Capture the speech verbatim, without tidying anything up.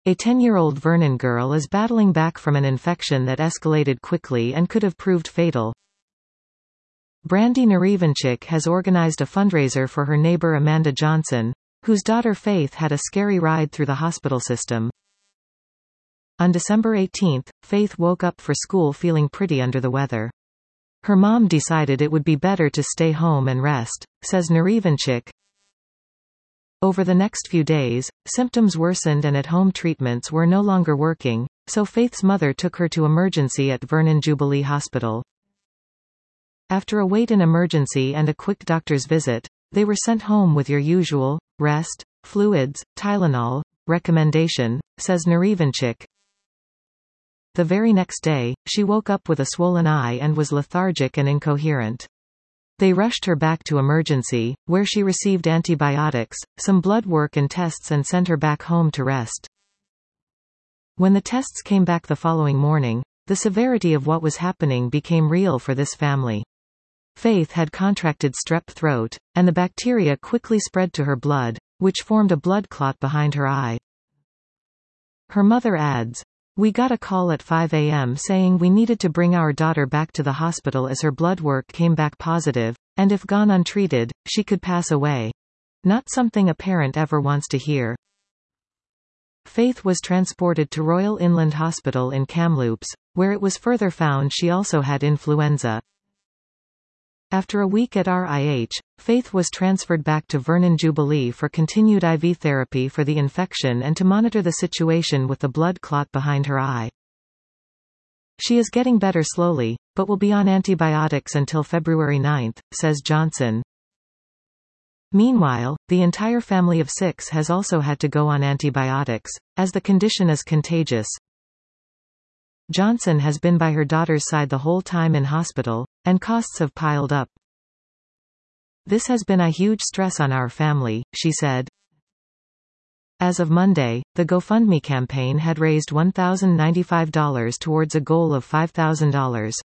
A ten-year-old Vernon girl is battling back from an infection that escalated quickly and could have proved fatal. Brandy Narevanchik has organized a fundraiser for her neighbor Amanda Johnson, whose daughter Faith had a scary ride through the hospital system. On December eighteenth, Faith woke up for school feeling pretty under the weather. Her mom decided it would be better to stay home and rest, says Narevanchik. Over the next few days, symptoms worsened and at-home treatments were no longer working, so Faith's mother took her to emergency at Vernon Jubilee Hospital. After a wait in emergency and a quick doctor's visit, they were sent home with your usual, rest, fluids, Tylenol, recommendation, says Narevanchik. The very next day, she woke up with a swollen eye and was lethargic and incoherent. They rushed her back to emergency, where she received antibiotics, some blood work and tests and sent her back home to rest. When the tests came back the following morning, the severity of what was happening became real for this family. Faith had contracted strep throat, and the bacteria quickly spread to her blood, which formed a blood clot behind her eye. Her mother adds, "We got a call at five a m saying we needed to bring our daughter back to the hospital as her blood work came back positive, and if gone untreated, she could pass away. Not something a parent ever wants to hear." Faith was transported to Royal Inland Hospital in Kamloops, where it was further found she also had influenza. After a week at R I H, Faith was transferred back to Vernon Jubilee for continued I V therapy for the infection and to monitor the situation with the blood clot behind her eye. She is getting better slowly, but will be on antibiotics until February ninth, says Johnson. Meanwhile, the entire family of six has also had to go on antibiotics, as the condition is contagious. Johnson has been by her daughter's side the whole time in hospital, and costs have piled up. "This has been a huge stress on our family," she said. As of Monday, the GoFundMe campaign had raised one thousand ninety-five dollars towards a goal of five thousand dollars.